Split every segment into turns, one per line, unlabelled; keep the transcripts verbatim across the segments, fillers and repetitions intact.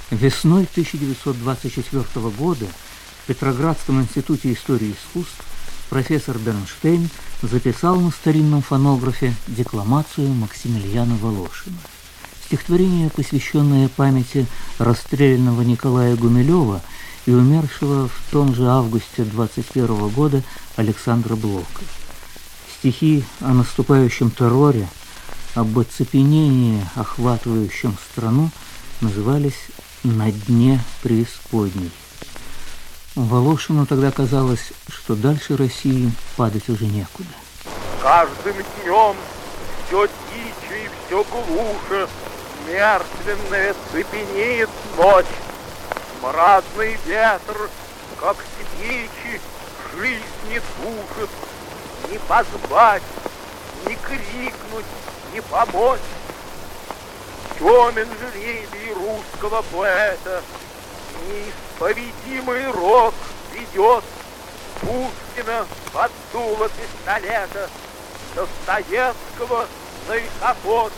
Весной тысяча девятьсот двадцать четвёртого года в Петроградском институте истории искусств профессор Бернштейн записал на старинном фонографе декламацию Максимилиана Волошина. Стихотворение, посвященное памяти расстрелянного Николая Гумилева и умершего в том же августе двадцать первого года Александра Блока. Стихи о наступающем терроре, об оцепенении, охватывающем страну, назывались «На дне преисподней». Волошину тогда казалось, что дальше России падать уже некуда.
Каждым днем все тише и все глуше мертвенная цепенеет ночь. Мразный ветер, как свечи, жизнь не тушит. Не позвать, не крикнуть, не помочь. Темен жребий русского поэта, неисповедимый рок ведет Пушкина под дуло пистолета, Достоевского на эшафот.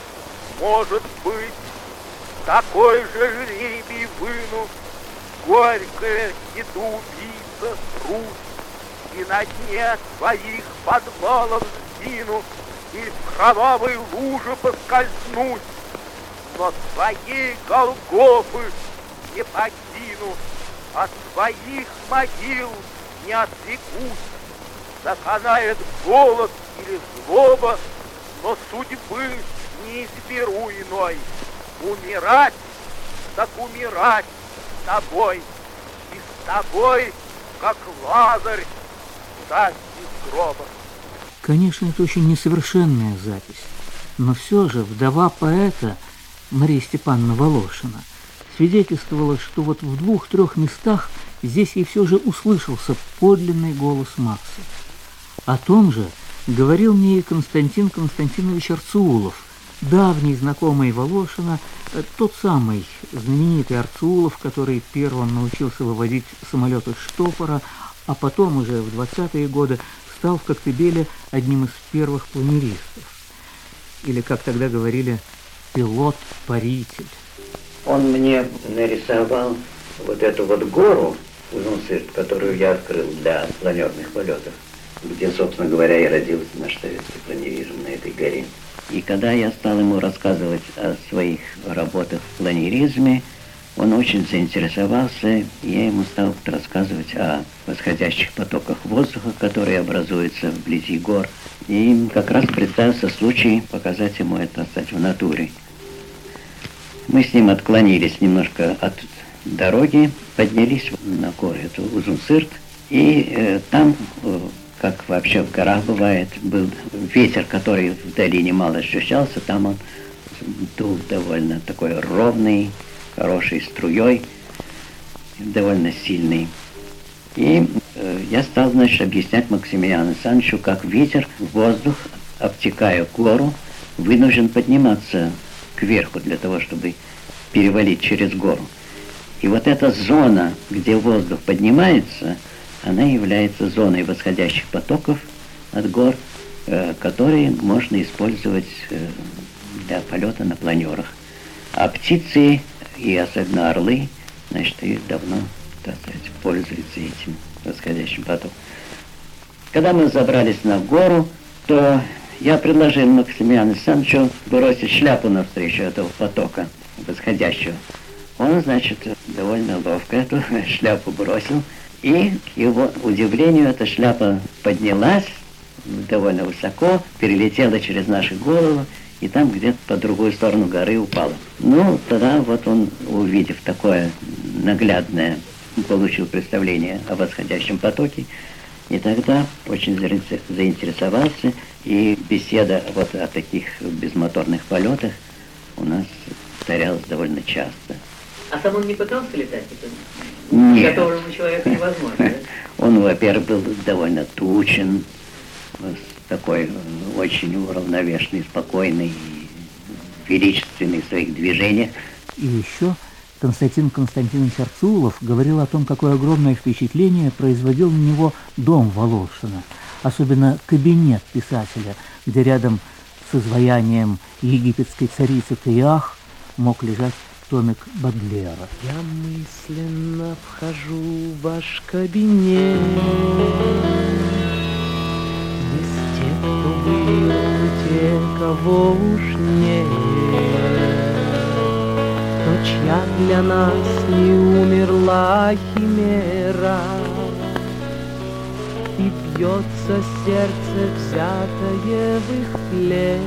Может быть, такой же жребий вынут горькая едоубийца Русь, и на дне своих подвалов сгину, и в кровавой луже поскользнусь, но своей Голгофы не покину, от своих могил не отрекусь. Доконает голод или злоба, но судьбы не изберу иной. Умирать, так умирать с тобой, и с тобой, как Лазарь, встать из гроба.
Конечно, это очень несовершенная запись, но все же вдова поэта Мария Степановна Волошина свидетельствовала, что вот в двух-трех местах здесь ей все же услышался подлинный голос Макса. О том же говорил мне и Константин Константинович Арцеулов, давний знакомый Волошина, тот самый знаменитый Арцеулов, который первым научился выводить самолеты штопора, а потом уже в двадцатые годы стал в Коктебеле одним из первых планеристов. Или, как тогда говорили, пилот-паритель.
Он мне нарисовал вот эту вот гору, Узунцирт, которую я открыл для планерных полетов, где, собственно говоря, и родился наш советский планеризм на этой горе. И когда я стал ему рассказывать о своих работах в планеризме, он очень заинтересовался, и я ему стал рассказывать о восходящих потоках воздуха, которые образуются вблизи гор. И как раз представился случай показать ему это, кстати, в натуре. Мы с ним отклонились немножко от дороги, поднялись на гору, это Узунцирт, и э, там, э, как вообще в горах бывает, был ветер, который в долине мало ощущался, там он дул довольно такой ровный, хорошей струей, довольно сильный. И э, я стал, значит, объяснять Максимилиану Александровичу, как ветер, воздух, обтекая гору, вынужден подниматься кверху для того, чтобы перевалить через гору. И вот эта зона, где воздух поднимается, она является зоной восходящих потоков от гор, э, которые можно использовать э, для полета на планерах. А птицы, и особенно орлы, значит, и давно, так сказать, пользуются этим восходящим потоком. Когда мы забрались на гору, то я предложил Максимилиану Александровичу бросить шляпу навстречу этого потока восходящего. Он, значит, довольно ловко эту шляпу бросил, и, к его удивлению, эта шляпа поднялась довольно высоко, перелетела через наши головы, и там где-то по другую сторону горы упала. Ну, тогда вот он, увидев такое наглядное, получил представление о восходящем потоке, и тогда очень заинтересовался, и беседа вот о таких безмоторных полетах у нас повторялась довольно часто.
А сам он не пытался летать? Это
Нет.
Которому человеку невозможно, да?
Он, во-первых, был довольно тучен, такой очень уравновешенный, спокойный, величественный в своих движениях.
И еще Константин Константинович Арцеулов говорил о том, какое огромное впечатление производил на него дом Волошина, особенно кабинет писателя, где рядом с изваянием египетской царицы Теиах мог лежать томик Бодлера.
Я мысленно вхожу в ваш кабинет. Есть те, кто был, те, кого уж нет, но чья для нас не умерла химера, и бьется сердце, взятое в их плен.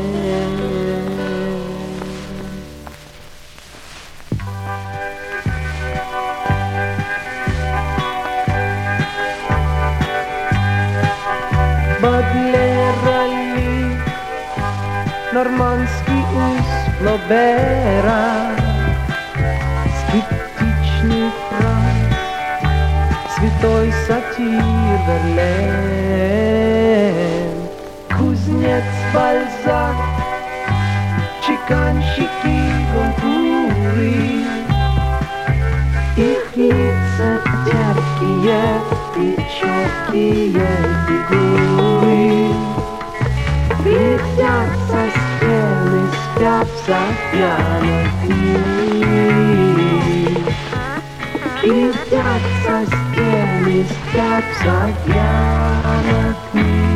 Бодлера ли, нормандский ус Флобера, скептичный Франц, святой сатир Верлен, кузнец Бальзак, чеканщики Гонкуры, их лица терпкие и четкие фигуры, глядят со стены, спят за пьяных книг, глядят со стены, спят за пьяных книг.